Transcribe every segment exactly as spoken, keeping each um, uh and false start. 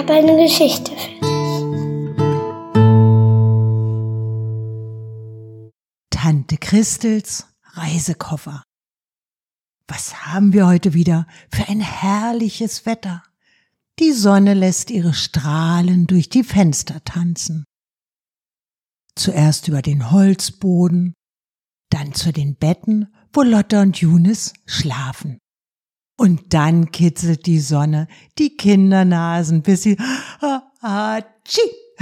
habe eine Geschichte für dich. Tante Christels Reisekoffer. Was haben wir heute wieder für ein herrliches Wetter? Die Sonne lässt ihre Strahlen durch die Fenster tanzen. Zuerst über den Holzboden, dann zu den Betten, wo Lotta und Younes schlafen. Und dann kitzelt die Sonne die Kindernasen, bis sie hatschi,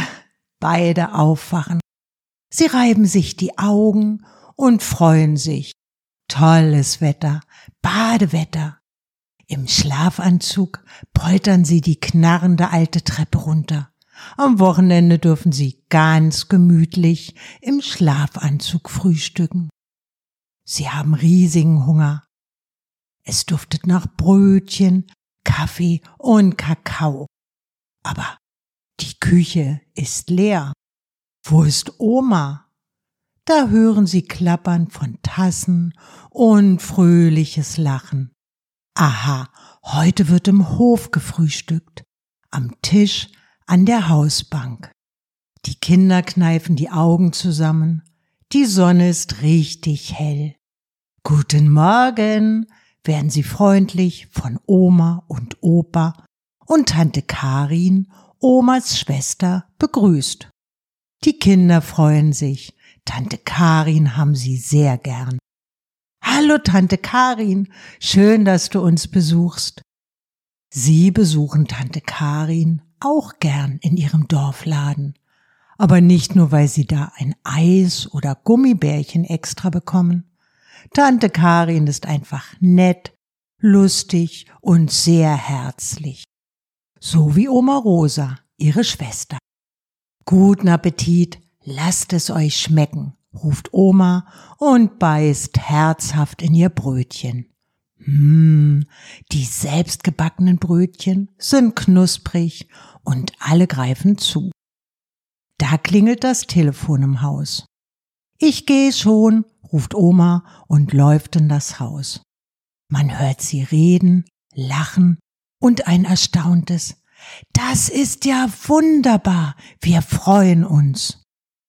beide aufwachen. Sie reiben sich die Augen und freuen sich. Tolles Wetter, Badewetter. Im Schlafanzug poltern sie die knarrende alte Treppe runter. Am Wochenende dürfen sie ganz gemütlich im Schlafanzug frühstücken. Sie haben riesigen Hunger. Es duftet nach Brötchen, Kaffee und Kakao. Aber die Küche ist leer. Wo ist Oma? Da hören sie Klappern von Tassen und fröhliches Lachen. Aha, heute wird im Hof gefrühstückt, am Tisch an der Hausbank. Die Kinder kneifen die Augen zusammen. Die Sonne ist richtig hell. Guten Morgen, werden sie freundlich von Oma und Opa und Tante Karin, Omas Schwester, begrüßt. Die Kinder freuen sich. Tante Karin haben sie sehr gern. Hallo Tante Karin, schön, dass du uns besuchst. Sie besuchen Tante Karin auch gern in ihrem Dorfladen. Aber nicht nur, weil sie da ein Eis oder Gummibärchen extra bekommen. Tante Karin ist einfach nett, lustig und sehr herzlich. So wie Oma Rosa, ihre Schwester. Guten Appetit, lasst es euch schmecken, ruft Oma und beißt herzhaft in ihr Brötchen. Hm, die selbstgebackenen Brötchen sind knusprig und alle greifen zu. Da klingelt das Telefon im Haus. Ich gehe schon, ruft Oma und läuft in das Haus. Man hört sie reden, lachen und ein erstauntes: Das ist ja wunderbar, wir freuen uns.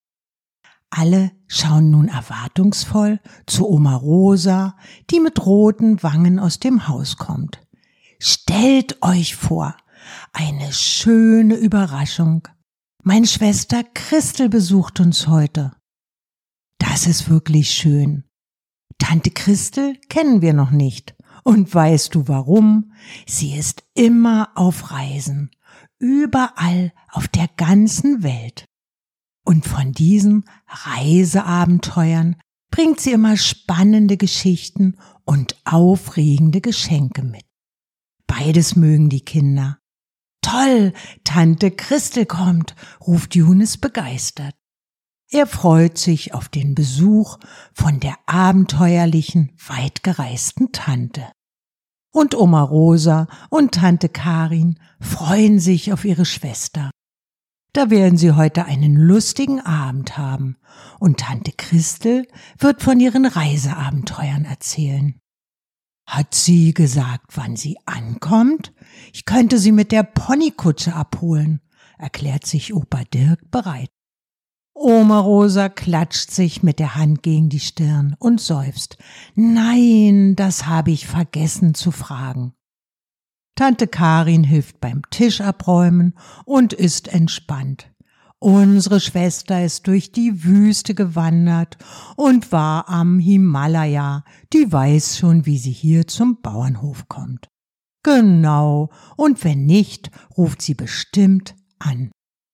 Alle schauen nun erwartungsvoll zu Oma Rosa, die mit roten Wangen aus dem Haus kommt. Stellt euch vor, eine schöne Überraschung. Meine Schwester Christel besucht uns heute. Das ist wirklich schön. Tante Christel kennen wir noch nicht. Und weißt du warum? Sie ist immer auf Reisen, überall auf der ganzen Welt. Und von diesen Reiseabenteuern bringt sie immer spannende Geschichten und aufregende Geschenke mit. Beides mögen die Kinder. Toll, Tante Christel kommt, ruft Younes begeistert. Er freut sich auf den Besuch von der abenteuerlichen, weit gereisten Tante. Und Oma Rosa und Tante Karin freuen sich auf ihre Schwester. Da werden sie heute einen lustigen Abend haben und Tante Christel wird von ihren Reiseabenteuern erzählen. Hat sie gesagt, wann sie ankommt? Ich könnte sie mit der Ponykutsche abholen, erklärt sich Opa Dirk bereit. Oma Rosa klatscht sich mit der Hand gegen die Stirn und seufzt. Nein, das habe ich vergessen zu fragen. Tante Karin hilft beim Tisch abräumen und ist entspannt. Unsere Schwester ist durch die Wüste gewandert und war am Himalaya. Die weiß schon, wie sie hier zum Bauernhof kommt. Genau, und wenn nicht, ruft sie bestimmt an.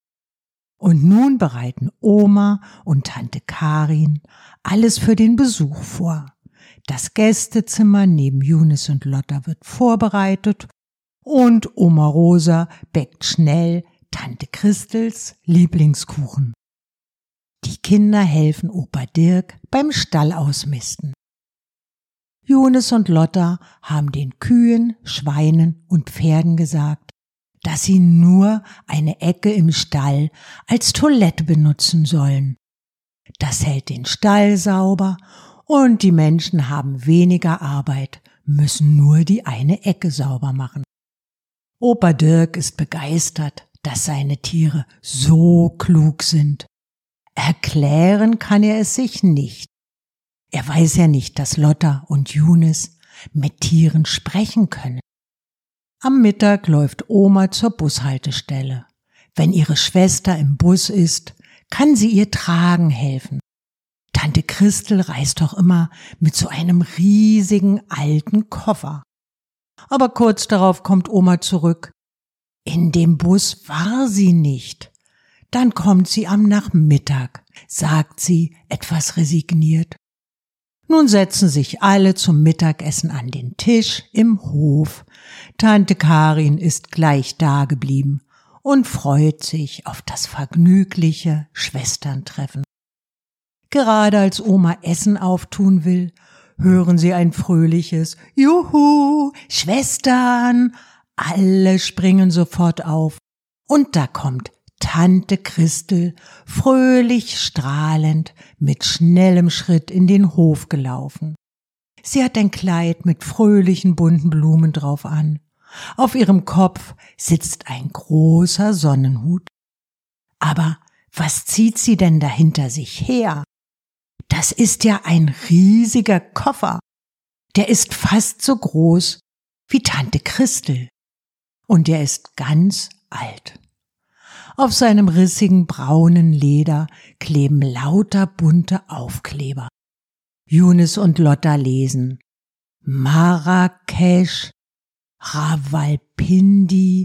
Und nun bereiten Oma und Tante Karin alles für den Besuch vor. Das Gästezimmer neben Younes und Lotta wird vorbereitet und Oma Rosa bäckt schnell Tante Christels Lieblingskuchen. Die Kinder helfen Opa Dirk beim Stall ausmisten. Younes und Lotta haben den Kühen, Schweinen und Pferden gesagt, dass sie nur eine Ecke im Stall als Toilette benutzen sollen. Das hält den Stall sauber und die Menschen haben weniger Arbeit, müssen nur die eine Ecke sauber machen. Opa Dirk ist begeistert, dass seine Tiere so klug sind. Erklären kann er es sich nicht. Er weiß ja nicht, dass Lotta und Younes mit Tieren sprechen können. Am Mittag läuft Oma zur Bushaltestelle. Wenn ihre Schwester im Bus ist, kann sie ihr tragen helfen. Tante Christel reist doch immer mit so einem riesigen alten Koffer. Aber kurz darauf kommt Oma zurück. In dem Bus war sie nicht. Dann kommt sie am Nachmittag, sagt sie etwas resigniert. Nun setzen sich alle zum Mittagessen an den Tisch im Hof. Tante Karin ist gleich dageblieben und freut sich auf das vergnügliche Schwesterntreffen. Gerade als Oma Essen auftun will, hören sie ein fröhliches Juhu, Schwestern! Alle springen sofort auf und da kommt Tante Christel fröhlich strahlend mit schnellem Schritt in den Hof gelaufen. Sie hat ein Kleid mit fröhlichen bunten Blumen drauf an. Auf ihrem Kopf sitzt ein großer Sonnenhut. Aber was zieht sie denn da hinter sich her? Das ist ja ein riesiger Koffer. Der ist fast so groß wie Tante Christel. Und der ist ganz alt. Auf seinem rissigen braunen Leder kleben lauter bunte Aufkleber. Younes und Lotta lesen Marrakesch, Rawalpindi,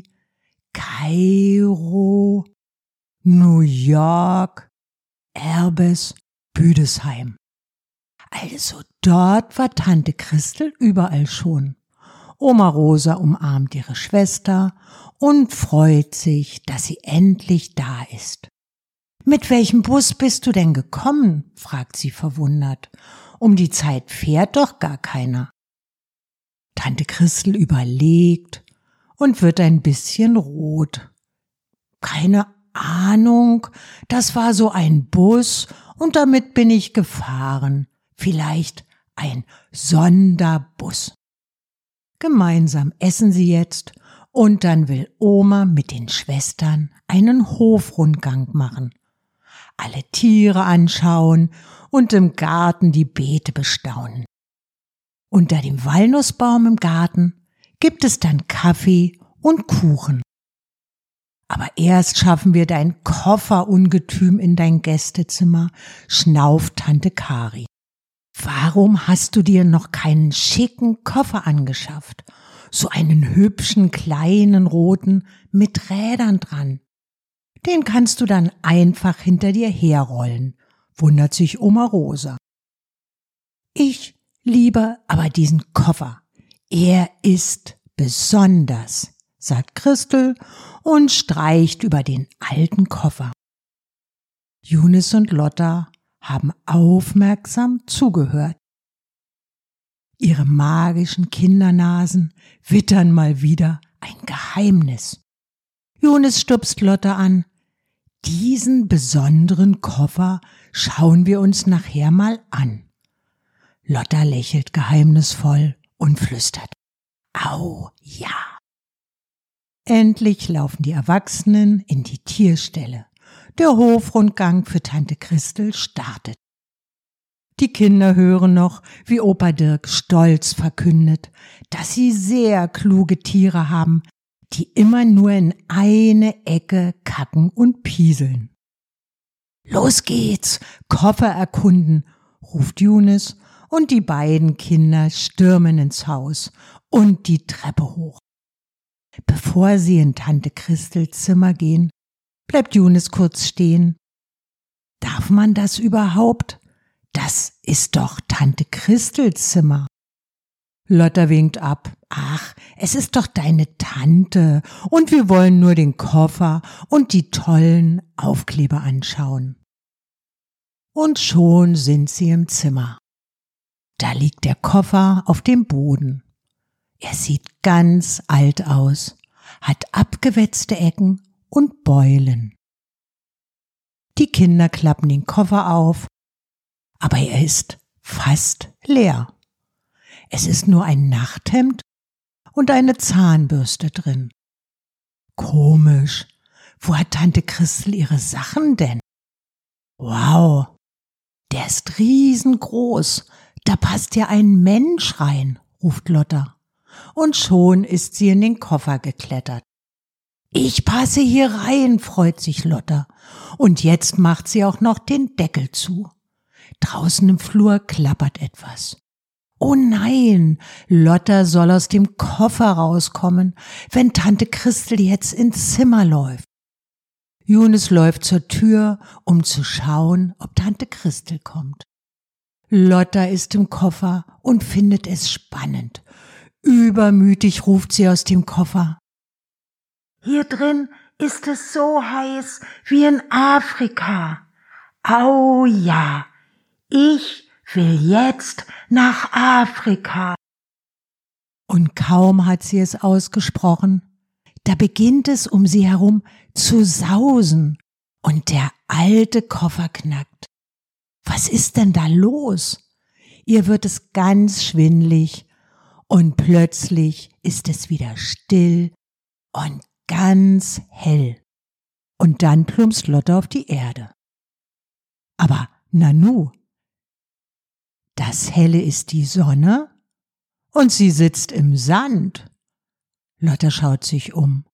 Kairo, New York, Erbes, Büdesheim. Also dort war Tante Christel überall schon. Oma Rosa umarmt ihre Schwester und freut sich, dass sie endlich da ist. »Mit welchem Bus bist du denn gekommen?« fragt sie verwundert. »Um die Zeit fährt doch gar keiner.« Tante Christel überlegt und wird ein bisschen rot. »Keine Ahnung, das war so ein Bus und damit bin ich gefahren. Vielleicht ein Sonderbus.« Gemeinsam essen sie jetzt und dann will Oma mit den Schwestern einen Hofrundgang machen. Alle Tiere anschauen und im Garten die Beete bestaunen. Unter dem Walnussbaum im Garten gibt es dann Kaffee und Kuchen. Aber erst schaffen wir dein Kofferungetüm in dein Gästezimmer, schnauft Tante Kari. Warum hast du dir noch keinen schicken Koffer angeschafft? So einen hübschen, kleinen, roten mit Rädern dran. Den kannst du dann einfach hinter dir herrollen, wundert sich Oma Rosa. Ich liebe aber diesen Koffer. Er ist besonders, sagt Christel und streicht über den alten Koffer. Younes und Lotta haben aufmerksam zugehört. Ihre magischen Kindernasen wittern mal wieder ein Geheimnis. Younes stupst Lotta an. Diesen besonderen Koffer schauen wir uns nachher mal an. Lotta lächelt geheimnisvoll und flüstert. Au, ja. Endlich laufen die Erwachsenen in die Tierställe. Der Hofrundgang für Tante Christel startet. Die Kinder hören noch, wie Opa Dirk stolz verkündet, dass sie sehr kluge Tiere haben, die immer nur in eine Ecke kacken und pieseln. Los geht's, Koffer erkunden, ruft Younes und die beiden Kinder stürmen ins Haus und die Treppe hoch. Bevor sie in Tante Christels Zimmer gehen, bleibt Younes kurz stehen. Darf man das überhaupt? Das ist doch Tante Christels Zimmer. Lotta winkt ab. Ach, es ist doch deine Tante und wir wollen nur den Koffer und die tollen Aufkleber anschauen. Und schon sind sie im Zimmer. Da liegt der Koffer auf dem Boden. Er sieht ganz alt aus, hat abgewetzte Ecken und Beulen. Die Kinder klappen den Koffer auf, aber er ist fast leer. Es ist nur ein Nachthemd und eine Zahnbürste drin. Komisch, wo hat Tante Christel ihre Sachen denn? Wow, der ist riesengroß, da passt ja ein Mensch rein, ruft Lotta. Und schon ist sie in den Koffer geklettert. Ich passe hier rein, freut sich Lotta. Und jetzt macht sie auch noch den Deckel zu. Draußen im Flur klappert etwas. Oh nein, Lotta soll aus dem Koffer rauskommen, wenn Tante Christel jetzt ins Zimmer läuft. Jonas läuft zur Tür, um zu schauen, ob Tante Christel kommt. Lotta ist im Koffer und findet es spannend. Übermütig ruft sie aus dem Koffer. Hier drin ist es so heiß wie in Afrika. Au ja, ich will jetzt nach Afrika. Und kaum hat sie es ausgesprochen, da beginnt es um sie herum zu sausen und der alte Koffer knackt. Was ist denn da los? Ihr wird es ganz schwindlig und plötzlich ist es wieder still und ganz hell. Und dann plumpst Lotta auf die Erde. Aber Nanu, das Helle ist die Sonne und sie sitzt im Sand. Lotta schaut sich um.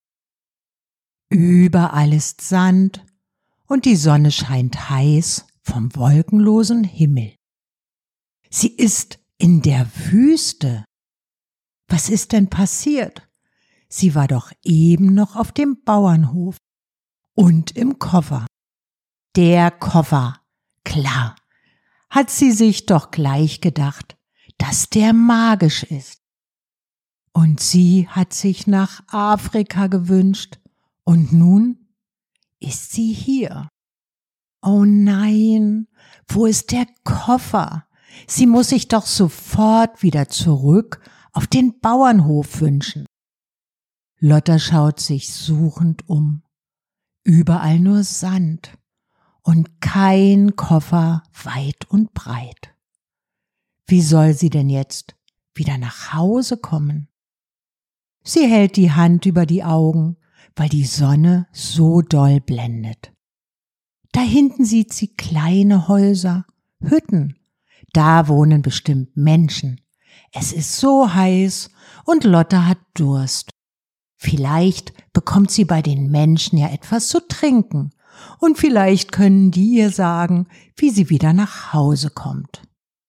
Überall ist Sand und die Sonne scheint heiß vom wolkenlosen Himmel. Sie ist in der Wüste. Was ist denn passiert? Sie war doch eben noch auf dem Bauernhof und im Koffer. Der Koffer, klar, hat sie sich doch gleich gedacht, dass der magisch ist. Und sie hat sich nach Afrika gewünscht und nun ist sie hier. Oh nein, wo ist der Koffer? Sie muss sich doch sofort wieder zurück auf den Bauernhof wünschen. Lotta schaut sich suchend um. Überall nur Sand und kein Koffer weit und breit. Wie soll sie denn jetzt wieder nach Hause kommen? Sie hält die Hand über die Augen, weil die Sonne so doll blendet. Da hinten sieht sie kleine Häuser, Hütten. Da wohnen bestimmt Menschen. Es ist so heiß und Lotta hat Durst. Vielleicht bekommt sie bei den Menschen ja etwas zu trinken und vielleicht können die ihr sagen, wie sie wieder nach Hause kommt.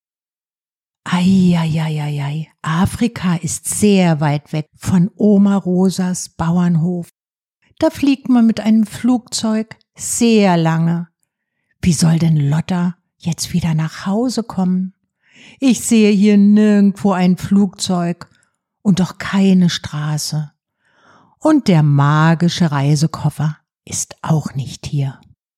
Eieieiei, Afrika ist sehr weit weg von Oma Rosas Bauernhof. Da fliegt man mit einem Flugzeug sehr lange. Wie soll denn Lotta jetzt wieder nach Hause kommen? Ich sehe hier nirgendwo ein Flugzeug und doch keine Straße. Und der magische Reisekoffer ist auch nicht hier.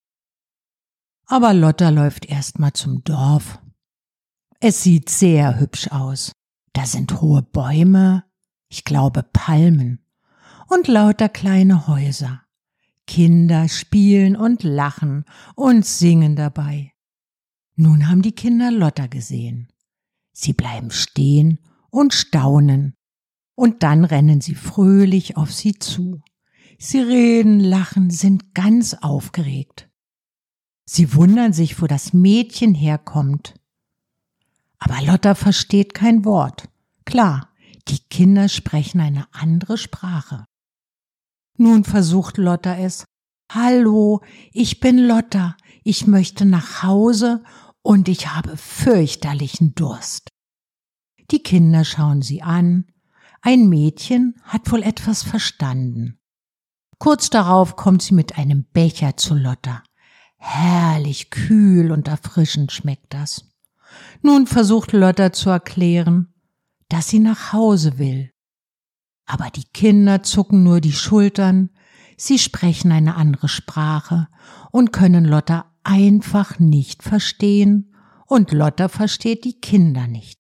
Aber Lotta läuft erst mal zum Dorf. Es sieht sehr hübsch aus. Da sind hohe Bäume, ich glaube Palmen, und lauter kleine Häuser. Kinder spielen und lachen und singen dabei. Nun haben die Kinder Lotta gesehen. Sie bleiben stehen und staunen. Und dann rennen sie fröhlich auf sie zu. Sie reden, lachen, sind ganz aufgeregt. Sie wundern sich, wo das Mädchen herkommt. Aber Lotta versteht kein Wort. Klar, die Kinder sprechen eine andere Sprache. Nun versucht Lotta es. Hallo, ich bin Lotta. Ich möchte nach Hause und ich habe fürchterlichen Durst. Die Kinder schauen sie an. Ein Mädchen hat wohl etwas verstanden. Kurz darauf kommt sie mit einem Becher zu Lotta. Herrlich kühl und erfrischend schmeckt das. Nun versucht Lotta zu erklären, dass sie nach Hause will. Aber die Kinder zucken nur die Schultern, sie sprechen eine andere Sprache und können Lotta einfach nicht verstehen und Lotta versteht die Kinder nicht.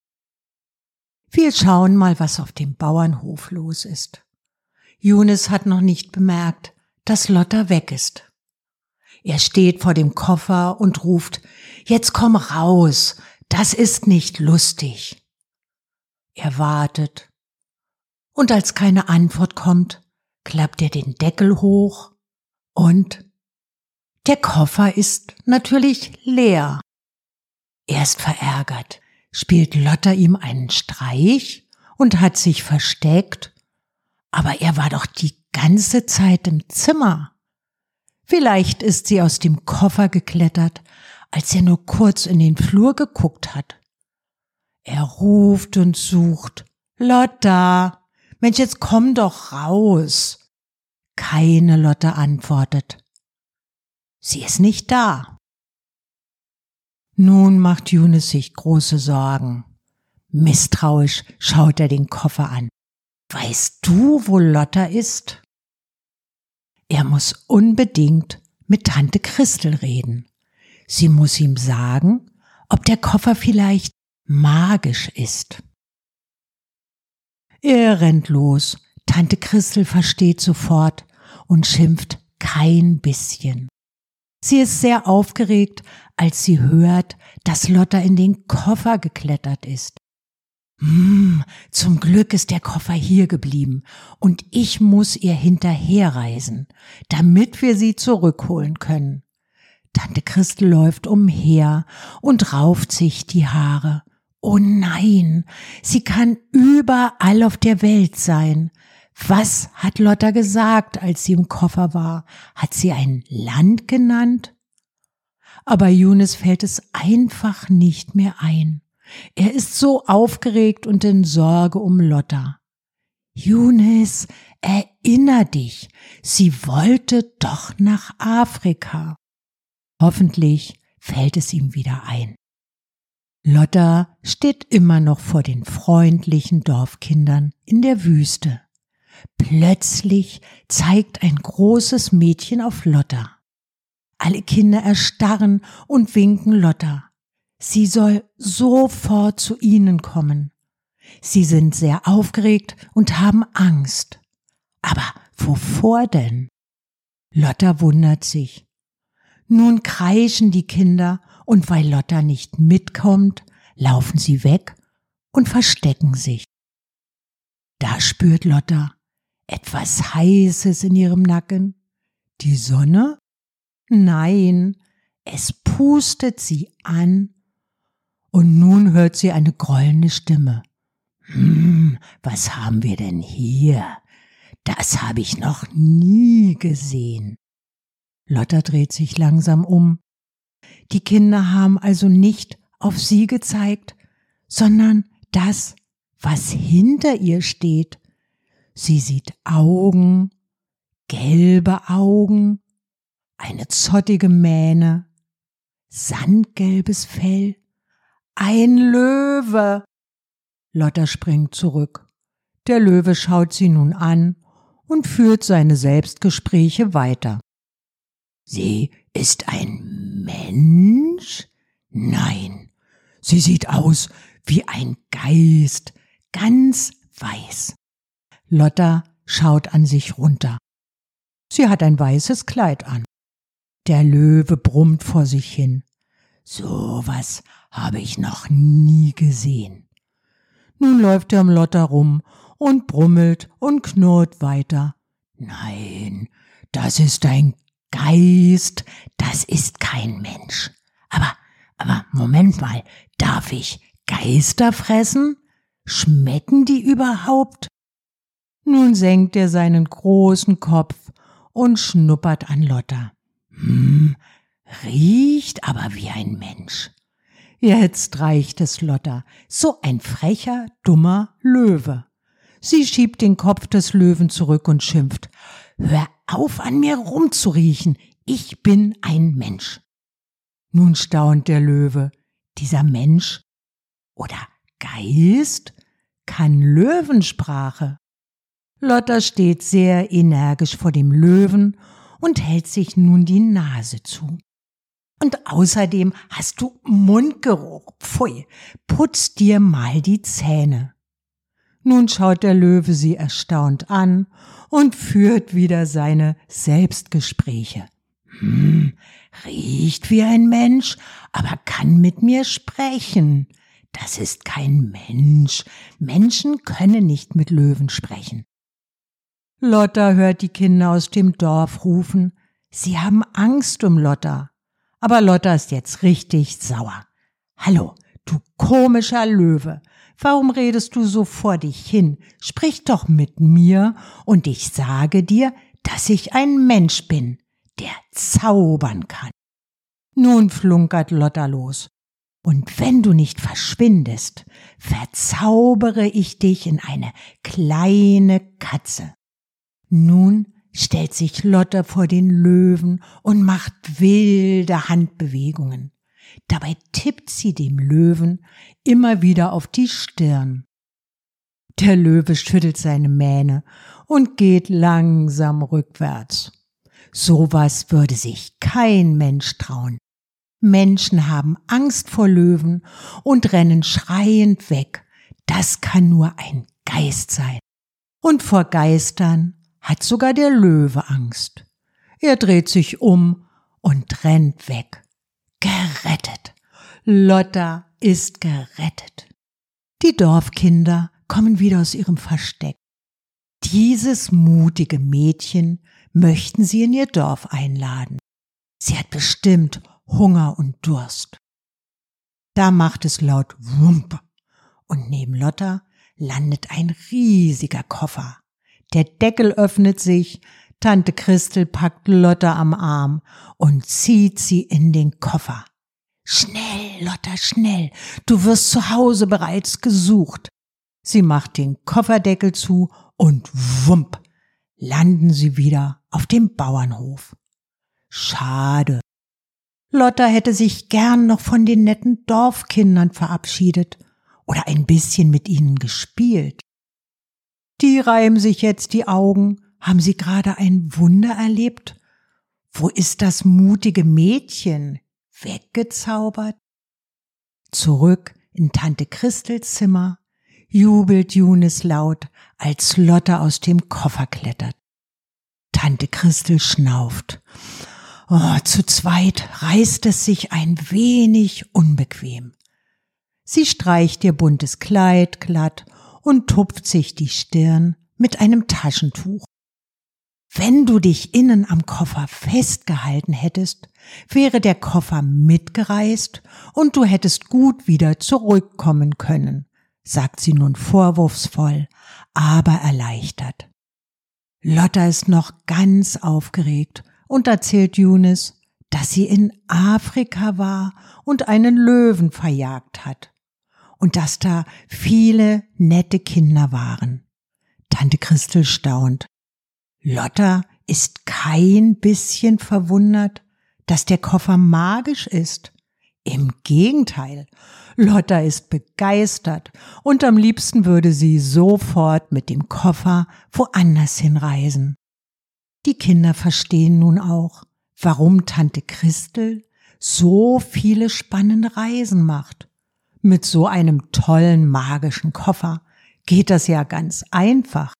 Wir schauen mal, was auf dem Bauernhof los ist. Jonas hat noch nicht bemerkt, dass Lotta weg ist. Er steht vor dem Koffer und ruft, jetzt komm raus, das ist nicht lustig. Er wartet. Und als keine Antwort kommt, klappt er den Deckel hoch Und der Koffer ist natürlich leer. Er ist verärgert, spielt Lotta ihm einen Streich und hat sich versteckt, aber er war doch die ganze Zeit im Zimmer. Vielleicht ist sie aus dem Koffer geklettert, als er nur kurz in den Flur geguckt hat. Er ruft und sucht. Lotta, Mensch, jetzt komm doch raus. Keine Lotta antwortet. Sie ist nicht da. Nun macht Younes sich große Sorgen. Misstrauisch schaut er den Koffer an. Weißt du, wo Lotta ist? Er muss unbedingt mit Tante Christel reden. Sie muss ihm sagen, ob der Koffer vielleicht magisch ist. Er rennt los. Tante Christel versteht sofort und schimpft kein bisschen. Sie ist sehr aufgeregt, als sie hört, dass Lotta in den Koffer geklettert ist. Hm, zum Glück ist der Koffer hier geblieben und ich muss ihr hinterherreisen, damit wir sie zurückholen können. Tante Christel läuft umher und rauft sich die Haare. Oh nein, sie kann überall auf der Welt sein. Was hat Lotta gesagt, als sie im Koffer war? Hat sie ein Land genannt? Aber Younes fällt es einfach nicht mehr ein. Er ist so aufgeregt und in Sorge um Lotta. Younes, erinner dich, sie wollte doch nach Afrika. Hoffentlich fällt es ihm wieder ein. Lotta steht immer noch vor den freundlichen Dorfkindern in der Wüste. Plötzlich zeigt ein großes Mädchen auf Lotta. Alle Kinder erstarren und winken Lotta. Sie soll sofort zu ihnen kommen. Sie sind sehr aufgeregt und haben Angst. Aber wovor denn? Lotta wundert sich. Nun kreischen die Kinder und weil Lotta nicht mitkommt, laufen sie weg und verstecken sich. Da spürt Lotta etwas Heißes in ihrem Nacken. Die Sonne? Nein, es pustet sie an. Und nun hört sie eine grollende Stimme. Hm, was haben wir denn hier? Das habe ich noch nie gesehen. Lotta dreht sich langsam um. Die Kinder haben also nicht auf sie gezeigt, sondern das, was hinter ihr steht. Sie sieht Augen, gelbe Augen, eine zottige Mähne, sandgelbes Fell, ein Löwe. Lotta springt zurück. Der Löwe schaut sie nun an und führt seine Selbstgespräche weiter. Sie ist ein Mensch? Nein, sie sieht aus wie ein Geist, ganz weiß. Lotta schaut an sich runter. Sie hat ein weißes Kleid an. Der Löwe brummt vor sich hin. So was habe ich noch nie gesehen. Nun läuft er um Lotta rum und brummelt und knurrt weiter. Nein, das ist ein Geist, das ist kein Mensch. Aber, aber, Moment mal, darf ich Geister fressen? Schmecken die überhaupt? Nun senkt er seinen großen Kopf und schnuppert an Lotta. Hm, riecht aber wie ein Mensch. Jetzt reicht es Lotta, so ein frecher, dummer Löwe. Sie schiebt den Kopf des Löwen zurück und schimpft. Hör auf, an mir rumzuriechen, ich bin ein Mensch. Nun staunt der Löwe, dieser Mensch oder Geist kann Löwensprache. Lotta steht sehr energisch vor dem Löwen und hält sich nun die Nase zu. Und außerdem hast du Mundgeruch. Pfui, putz dir mal die Zähne. Nun schaut der Löwe sie erstaunt an und führt wieder seine Selbstgespräche. Hm, riecht wie ein Mensch, aber kann mit mir sprechen. Das ist kein Mensch. Menschen können nicht mit Löwen sprechen. Lotta hört die Kinder aus dem Dorf rufen. Sie haben Angst um Lotta. Aber Lotta ist jetzt richtig sauer. Hallo, du komischer Löwe. Warum redest du so vor dich hin? Sprich doch mit mir und ich sage dir, dass ich ein Mensch bin, der zaubern kann. Nun flunkert Lotta los. Und wenn du nicht verschwindest, verzaubere ich dich in eine kleine Katze. Nun stellt sich Lotta vor den Löwen und macht wilde Handbewegungen. Dabei tippt sie dem Löwen immer wieder auf die Stirn. Der Löwe schüttelt seine Mähne und geht langsam rückwärts. Sowas würde sich kein Mensch trauen. Menschen haben Angst vor Löwen und rennen schreiend weg. Das kann nur ein Geist sein. Und vor Geistern hat sogar der Löwe Angst. Er dreht sich um und rennt weg. Gerettet. Lotta ist gerettet. Die Dorfkinder kommen wieder aus ihrem Versteck. Dieses mutige Mädchen möchten sie in ihr Dorf einladen. Sie hat bestimmt Hunger und Durst. Da macht es laut Wump und neben Lotta landet ein riesiger Koffer. Der Deckel öffnet sich, Tante Christel packt Lotta am Arm und zieht sie in den Koffer. Schnell, Lotta, schnell, du wirst zu Hause bereits gesucht. Sie macht den Kofferdeckel zu und wump, landen sie wieder auf dem Bauernhof. Schade. Lotta hätte sich gern noch von den netten Dorfkindern verabschiedet oder ein bisschen mit ihnen gespielt. Die reiben sich jetzt die Augen. Haben sie gerade ein Wunder erlebt? Wo ist das mutige Mädchen? Weggezaubert? Zurück in Tante Christels Zimmer jubelt Junis laut, als Lotta aus dem Koffer klettert. Tante Christel schnauft. Oh, zu zweit reißt es sich ein wenig unbequem. Sie streicht ihr buntes Kleid glatt und tupft sich die Stirn mit einem Taschentuch. Wenn du dich innen am Koffer festgehalten hättest, wäre der Koffer mitgereist und du hättest gut wieder zurückkommen können, sagt sie nun vorwurfsvoll, aber erleichtert. Lotta ist noch ganz aufgeregt und erzählt Junis, dass sie in Afrika war und einen Löwen verjagt hat und dass da viele nette Kinder waren. Tante Christel staunt. Lotta ist kein bisschen verwundert, dass der Koffer magisch ist. Im Gegenteil, Lotta ist begeistert und am liebsten würde sie sofort mit dem Koffer woanders hinreisen. Die Kinder verstehen nun auch, warum Tante Christel so viele spannende Reisen macht. Mit so einem tollen magischen Koffer geht das ja ganz einfach.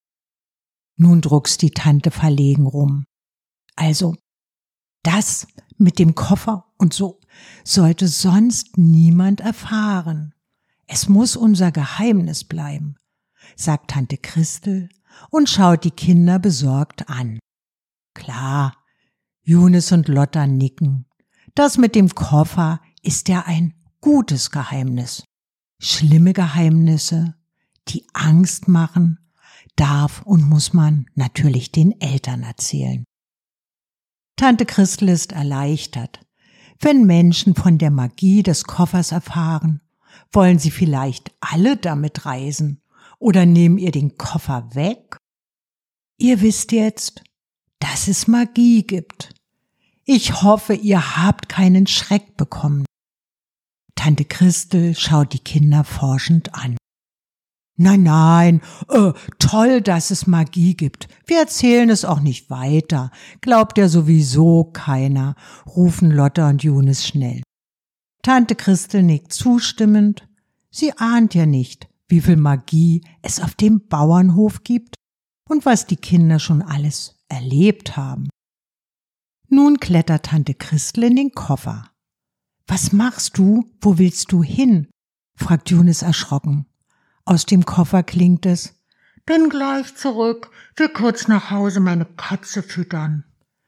Nun druckst die Tante verlegen rum. Also, das mit dem Koffer und so sollte sonst niemand erfahren. Es muss unser Geheimnis bleiben, sagt Tante Christel und schaut die Kinder besorgt an. Klar, Junis und Lotta nicken. Das mit dem Koffer ist ja ein gutes Geheimnis. Schlimme Geheimnisse, die Angst machen, darf und muss man natürlich den Eltern erzählen. Tante Christel ist erleichtert. Wenn Menschen von der Magie des Koffers erfahren, wollen sie vielleicht alle damit reisen oder nehmen ihr den Koffer weg? Ihr wisst jetzt, dass es Magie gibt. Ich hoffe, ihr habt keinen Schreck bekommen. Tante Christel schaut die Kinder forschend an. Nein, nein, äh, toll, dass es Magie gibt. Wir erzählen es auch nicht weiter. Glaubt ja sowieso keiner, rufen Lotta und Junis schnell. Tante Christel nickt zustimmend. Sie ahnt ja nicht, wie viel Magie es auf dem Bauernhof gibt und was die Kinder schon alles erlebt haben. Nun klettert Tante Christel in den Koffer. Was machst du? Wo willst du hin? Fragt Junis erschrocken. Aus dem Koffer klingt es. Dann gleich zurück, will kurz nach Hause meine Katze füttern.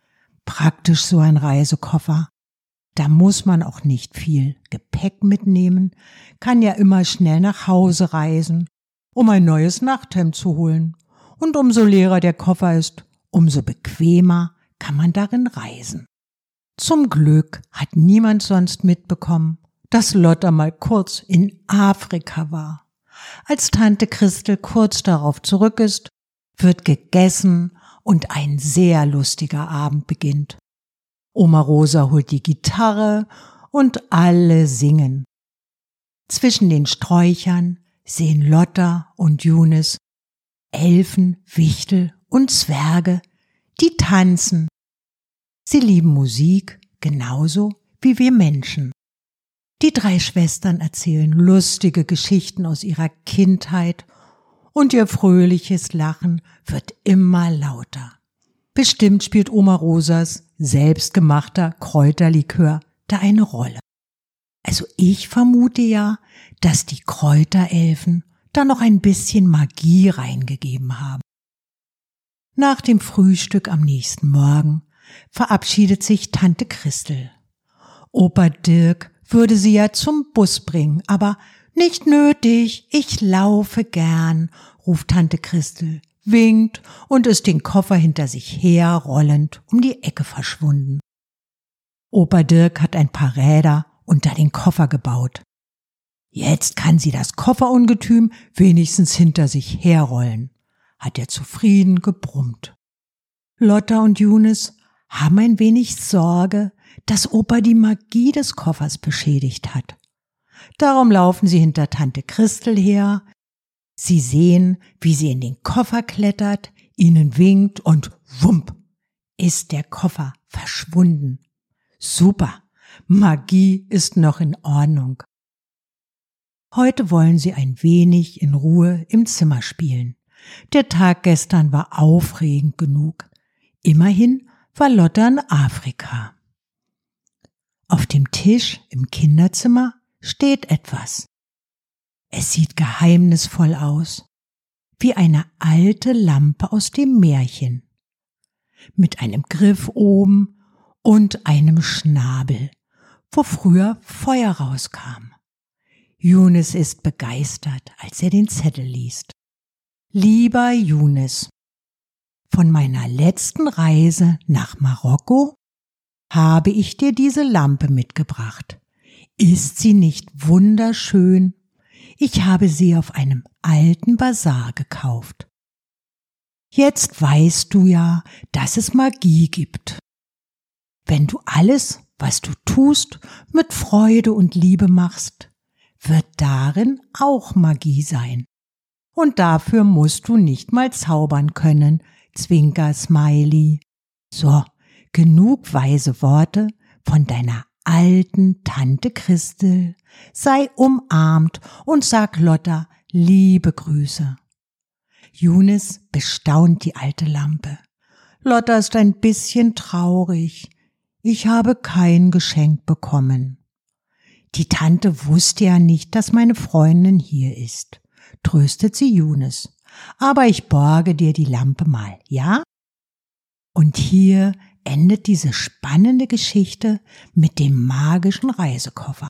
praktisch so ein Reisekoffer. Da muss man auch nicht viel Gepäck mitnehmen, kann ja immer schnell nach Hause reisen, um ein neues Nachthemd zu holen. Und umso leerer der Koffer ist, umso bequemer kann man darin reisen. Zum Glück hat niemand sonst mitbekommen, dass Lotta mal kurz in Afrika war. Als Tante Christel kurz darauf zurück ist, wird gegessen und ein sehr lustiger Abend beginnt. Oma Rosa holt die Gitarre und alle singen. Zwischen den Sträuchern sehen Lotta und Younes Elfen, Wichtel und Zwerge, die tanzen. Sie lieben Musik genauso wie wir Menschen. Die drei Schwestern erzählen lustige Geschichten aus ihrer Kindheit und ihr fröhliches Lachen wird immer lauter. Bestimmt spielt Oma Rosas selbstgemachter Kräuterlikör da eine Rolle. Also ich vermute ja, dass die Kräuterelfen da noch ein bisschen Magie reingegeben haben. Nach dem Frühstück am nächsten Morgen verabschiedet sich Tante Christel. Opa Dirk würde sie ja zum Bus bringen, aber nicht nötig, ich laufe gern, ruft Tante Christel, winkt und ist den Koffer hinter sich herrollend um die Ecke verschwunden. Opa Dirk hat ein paar Räder unter den Koffer gebaut. Jetzt kann sie das Kofferungetüm wenigstens hinter sich herrollen, hat er zufrieden gebrummt. Lotta und Younes haben ein wenig Sorge, dass Opa die Magie des Koffers beschädigt hat. Darum laufen sie hinter Tante Christel her. Sie sehen, wie sie in den Koffer klettert, ihnen winkt und wump, ist der Koffer verschwunden. Super, Magie ist noch in Ordnung. Heute wollen sie ein wenig in Ruhe im Zimmer spielen. Der Tag gestern war aufregend genug. Immerhin war Lotta in Afrika. Auf dem Tisch im Kinderzimmer steht etwas. Es sieht geheimnisvoll aus, wie eine alte Lampe aus dem Märchen, mit einem Griff oben und einem Schnabel, wo früher Feuer rauskam. Younes ist begeistert, als er den Zettel liest. Lieber Younes, von meiner letzten Reise nach Marokko habe ich dir diese Lampe mitgebracht. Ist sie nicht wunderschön? Ich habe sie auf einem alten Basar gekauft. Jetzt weißt du ja, dass es Magie gibt. Wenn du alles, was du tust, mit Freude und Liebe machst, wird darin auch Magie sein. Und dafür musst du nicht mal zaubern können, Zwinker Smiley. So, genug weise Worte von deiner alten Tante Christel. Sei umarmt und sag Lotta liebe Grüße. Younes bestaunt die alte Lampe. Lotta ist ein bisschen traurig. Ich habe kein Geschenk bekommen. Die Tante wusste ja nicht, dass meine Freundin hier ist, tröstet sie Younes. Aber ich borge dir die Lampe mal, ja? Und hier endet diese spannende Geschichte mit dem magischen Reisekoffer.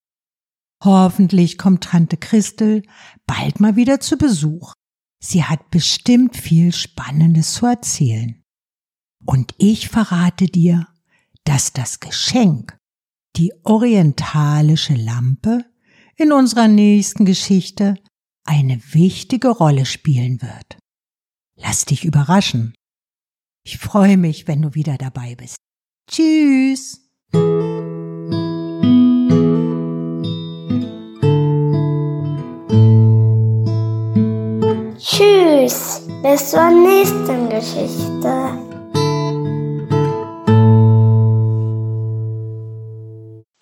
Hoffentlich kommt Tante Christel bald mal wieder zu Besuch. Sie hat bestimmt viel Spannendes zu erzählen. Und ich verrate dir, dass das Geschenk, die orientalische Lampe, in unserer nächsten Geschichte eine wichtige Rolle spielen wird. Lass dich überraschen. Ich freue mich, wenn du wieder dabei bist. Tschüss! Tschüss, bis zur nächsten Geschichte.